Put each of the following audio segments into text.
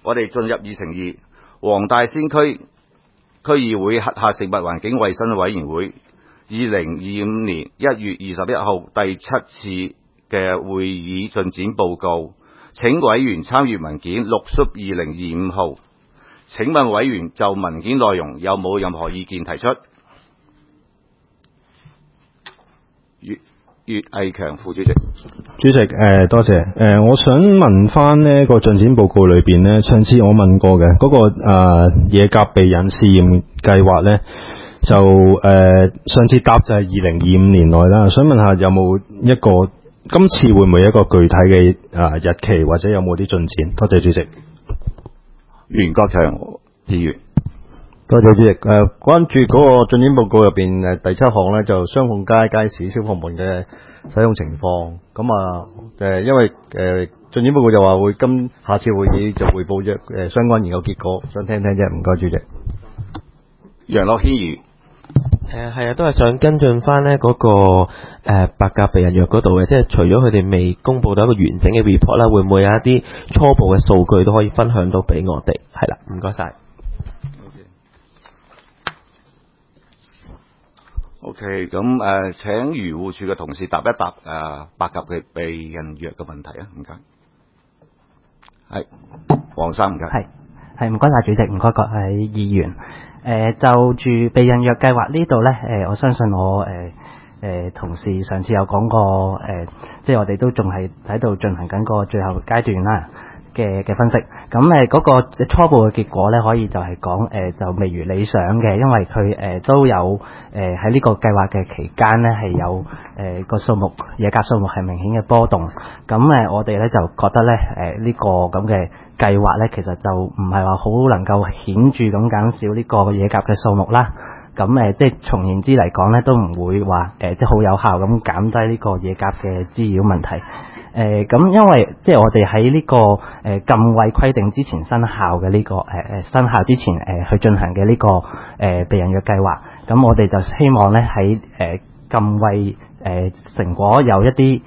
我哋進入議程2，黃大仙區區議會轄下食物環境衛生委員會2025年1月21號第7次嘅會議進展報告。請委員參閱文件6/2025號。請問委員就文件內容有冇任何意見提出？岳毅強副主席。 主席，多謝。我想問翻呢個進展報告裏邊呢，上次我問過嘅嗰個野鴿避孕試驗計劃呢，就上次答就係2025年內啦。想問下有冇一個今次會唔會有一個具體嘅日期，或者有冇啲進展？多謝主席。 袁國強議員。 多謝主席。關注嗰個進展報告入邊第7項呢，就雙鳳街市消防門嘅使用情況。咁因為進展報告就話會下次會議就匯報相關研究結果，想聽聽啫。唔該主席。 楊樂軒議員。 係啊，都係想跟進翻呢嗰個白鴿避孕藥嗰度嘅，即係除咗佢哋未公佈到一個完整嘅 report 啦，會唔會有一啲初步嘅數據都可以分享到俾我哋？係啦，唔該晒。 OK， 咁請漁護署嘅同事答一答白鴿嘅避孕藥嘅問題啊，唔該。係，黃生唔該。 係唔該晒主席，唔該各位議員。就住避孕藥計劃呢度呢，我相信我同事上次有講過，即係我哋都仲係喺度進行緊個最後階段啦嘅分析。咁嗰個初步嘅結果呢，可以就係講就未如理想嘅，因為佢都有喺呢個計劃嘅期間呢，係有個野鴿數目係明顯嘅波動。咁我哋呢就覺得呢，呢個咁嘅計劃呢，其實就唔係話好能夠顯著咁減少呢個野鴿嘅數目啦。咁即係從言之嚟講呢，都唔會話即係好有效咁減低呢個野鴿嘅滋擾問題。咁因為即係我哋喺呢個禁餵規定之前生效嘅呢個生效之前去進行嘅呢個避孕藥計劃，咁我哋就希望咧喺禁餵成果有一啲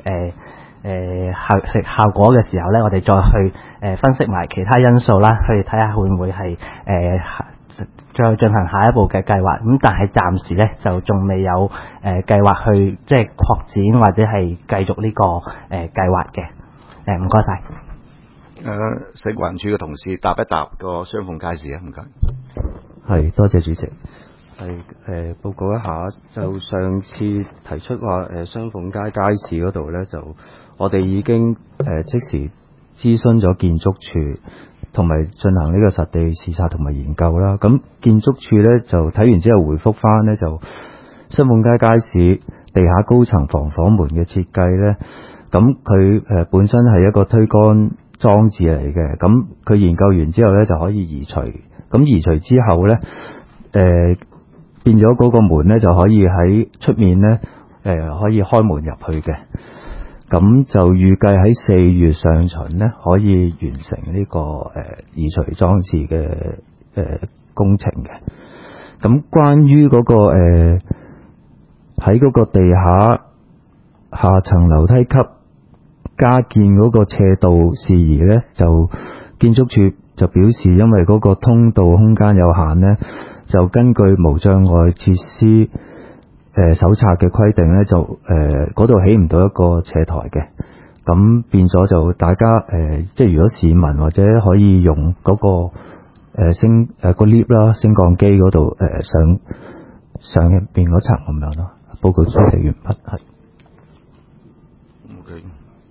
效果嘅時候咧，我哋再去分析埋其他因素啦，去睇下會唔會係再進行下一步嘅計劃。咁但係暫時咧就仲未有計劃去即係擴展或者係繼續呢個計劃嘅。唔該晒。 食環署嘅同事答一答個雙鳳街市啊，唔該。 係，多謝主席。係報告一下，就上次提出話雙鳳街市嗰度咧，就我哋已經即時諮詢咗建築署，同埋進行呢個實地視察同埋研究啦。咁建築署咧就睇完之後回覆翻咧，就雙鳳街市地下高層防火門嘅設計咧，咁佢本身係一個推杆裝置嚟嘅。咁佢研究完之後咧就可以移除。咁移除之後咧，變咗嗰個門咧就可以喺出面咧可以開門入去嘅。咁就預計喺4月上旬咧可以完成呢個移除裝置嘅工程嘅。咁關於嗰個喺嗰個地下層樓梯級加建嗰個斜道事宜咧，就建築署就表示，因為嗰個通道空間有限咧，就根據無障礙設施手冊嘅規定咧，就嗰度起唔到一個斜台嘅。咁變咗就大家即係如果市民或者可以用嗰個個 lift 啦，升降機嗰度上入邊嗰層咁樣咯。報告書寫完畢。係。 OK。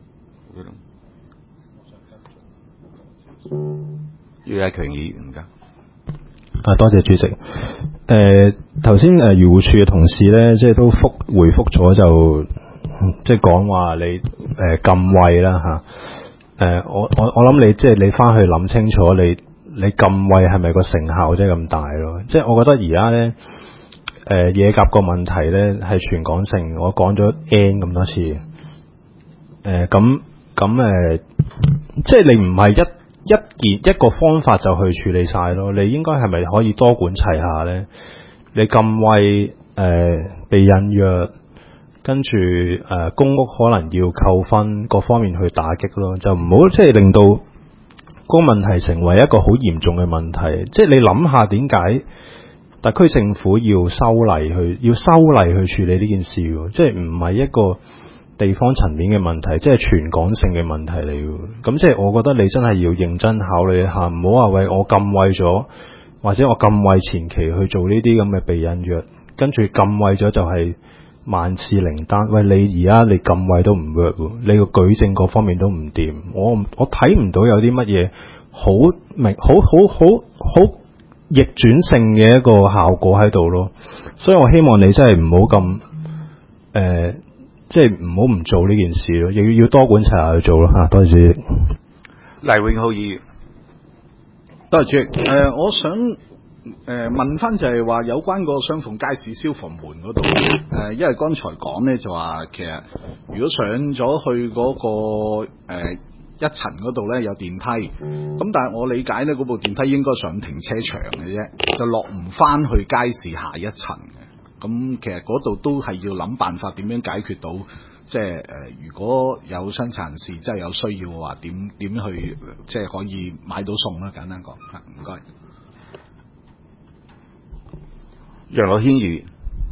岳毅強議員㗎。 多謝主席。頭先漁護署嘅同事咧，即係都回覆咗，就即係講話你禁餵啦嚇。我諗你即係你翻去諗清楚，你禁餵係咪個成效即係咁大咯？即係我覺得而家咧野鴿個問題咧係全港性，我講咗 N 咁多次。即係你唔係一個方法就去處理晒咯，你應該係咪可以多管齊下咧？你禁餵避孕藥，跟住公屋可能要扣分，各方面去打擊咯，就唔好即係令到個問題成為一個好嚴重嘅問題。即係你諗下點解特區政府要修例去處理呢件事喎？即係唔係一個地方層面嘅問題，即係全港性嘅問題嚟喎。咁即係我覺得你真係要認真考慮一下，唔好話喂我禁餵咗，或者我禁餵前期去做呢啲咁嘅避孕藥，跟住禁餵咗就係萬事靈丹。喂，你而家你禁餵都唔 work 喎，你個舉證各方面都唔掂，我睇唔到有啲乜嘢好逆轉性嘅一個效果喺度咯。所以我希望你真係唔好咁即係唔好唔做呢件事咯，亦要多管齊下去做咯嚇。多謝主席。 黎永浩議員， 多謝主席。我想問翻就係話有關個雙鳳街市消防門嗰度，因為剛才講咧就話其實如果上咗去嗰個一層嗰度咧有電梯，咁但係我理解咧嗰部電梯應該上停車場嘅啫，就落唔翻去街市下一層嘅。咁其實嗰度都係要諗辦法點樣解決到，即係如果有傷殘人士真係有需要嘅話，點去即係可以買到餸啦？簡單講，唔該。 楊樂軒議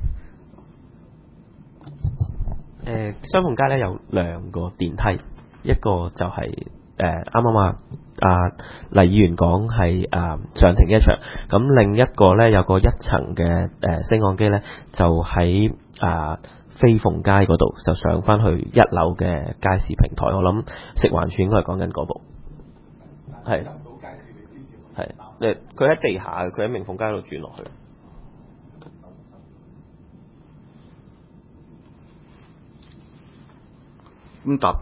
員， 雙鳳街咧有兩個電梯，一個就係啱啱黎議員講係上停車場，咁另一個咧有個一層嘅升降機咧，就喺飛鳳街嗰度，就上翻去一樓嘅街市平台。我諗食環署應該係講緊嗰部，係佢喺地下，佢喺明鳳街度轉落去。 咁答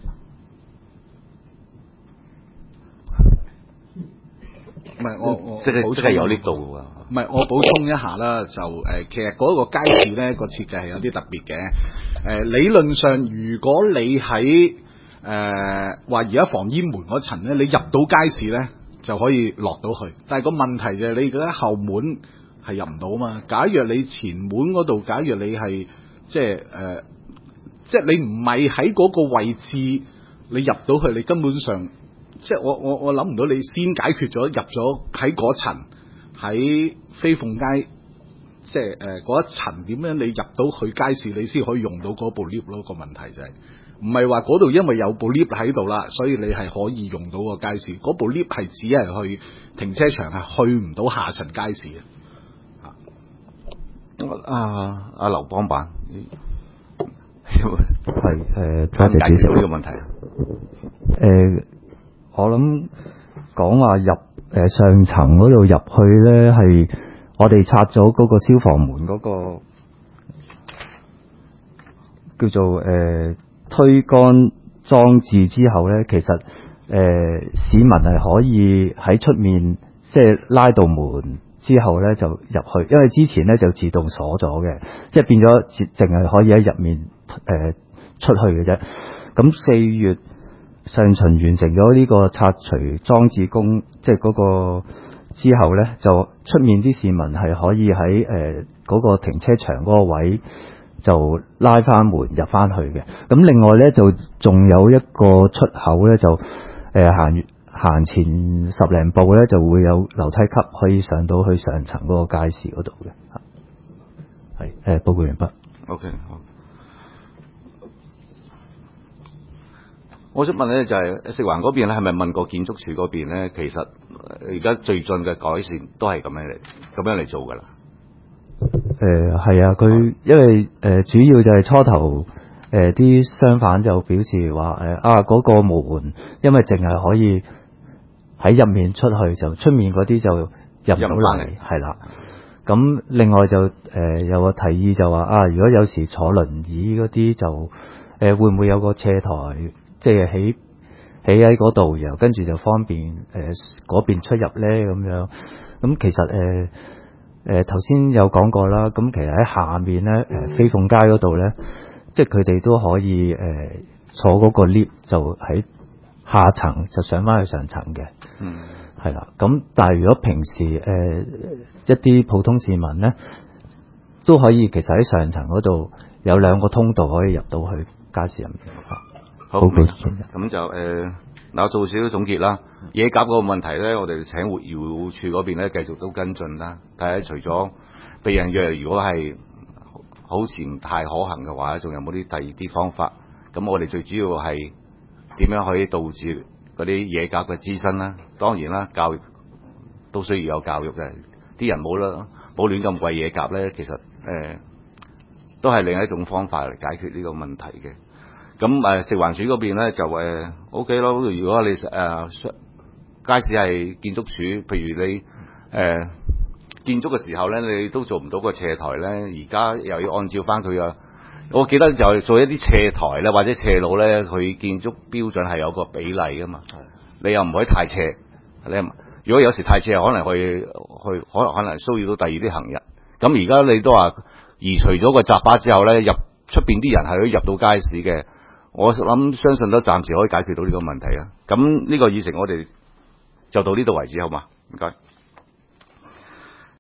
唔係我即係有呢度喎。 唔係我補充一下啦，就其實嗰個街市咧個設計係有啲特別嘅。理論上，如果你喺話而家防煙門嗰層咧，你入到街市咧就可以落到去。但係個問題就係你嗰啲後門係入唔到嘛。假若你前門嗰度，假若你係即係你唔係喺嗰個位置，你入到去，你根本上即係我諗唔到你先解決咗入咗喺嗰層喺飛鳳街，即係嗰一層點樣你入到去街市，你先可以用到嗰部 lift 咯。個問題就係唔係話嗰度因為有部 lift 喺度啦，所以你係可以用到個街市。嗰部 lift 係只係去停車場，係去唔到下層街市嘅。 阿劉邦辦。 係多謝主席。 呢個問題我諗講話入上層嗰度入去咧，係我哋拆咗嗰個消防門嗰個叫做推杆裝置之後咧，其實市民係可以喺出面即係拉道門之後咧就入去，因為之前咧就自動鎖咗嘅，即係變咗淨係可以喺入面出去嘅啫。咁4月上旬完成咗呢個拆除裝置工，即係嗰個之後咧，就出面啲市民係可以喺嗰個停車場嗰個位就拉翻門入翻去嘅。咁另外咧就仲有一個出口咧，就行前10零步咧就會有樓梯級可以上到去上層嗰個街市嗰度嘅。係報告完畢。 OK 好。我想問咧，就係食環嗰邊咧，係咪問過建築署嗰邊咧？其實而家最近嘅改善都係咁樣嚟做㗎啦。 係啊，佢因為主要就係初頭啲商販就表示話嗰個門，因為淨係可以喺入面出去，就出面嗰啲就入唔到嚟，係啦。咁另外就有個提議就話如果有時坐輪椅嗰啲就會唔會有個斜台？即係起喺嗰度，然後跟住就方便嗰邊出入咧咁樣。咁其實頭先有講過啦。咁其實喺下面咧飛鳳街嗰度咧，即係佢哋都可以坐嗰個 lift 就喺下層就上翻去上層嘅。係啦。咁但係如果平時一啲普通市民咧，都可以其實喺上層嗰度有2個通道可以入到去街市入面。 好，咁就嗱，做少少總結啦。野鴿嗰個問題咧，我哋請漁護署嗰邊咧繼續都跟進啦。睇下除咗避孕藥，如果係好似唔太可行嘅話，仲有冇啲第二啲方法？咁我哋最主要係點樣可以導致嗰啲野鴿嘅滋生啦？當然啦，教育都需要有教育嘅。啲人冇亂咁餵野鴿咧，其實都係另一種方法嚟解決呢個問題嘅。咁食環署嗰邊咧就OK 咯。如果你街市係建築署，譬如你建築嘅時候咧，你都做唔到個斜台咧，而家又要按照翻佢啊。我記得就做一啲斜台咧，或者斜路咧，佢建築標準係有個比例噶嘛。你又唔可以太斜，如果有時太斜，可能騷擾到第二啲行人。咁而家你都話移除咗個閘把之後咧，入出邊啲人係可以入到街市嘅。我相信都暫時可以解決到呢個問題啊。咁呢個議程我哋就到呢度為止，好嘛？唔該。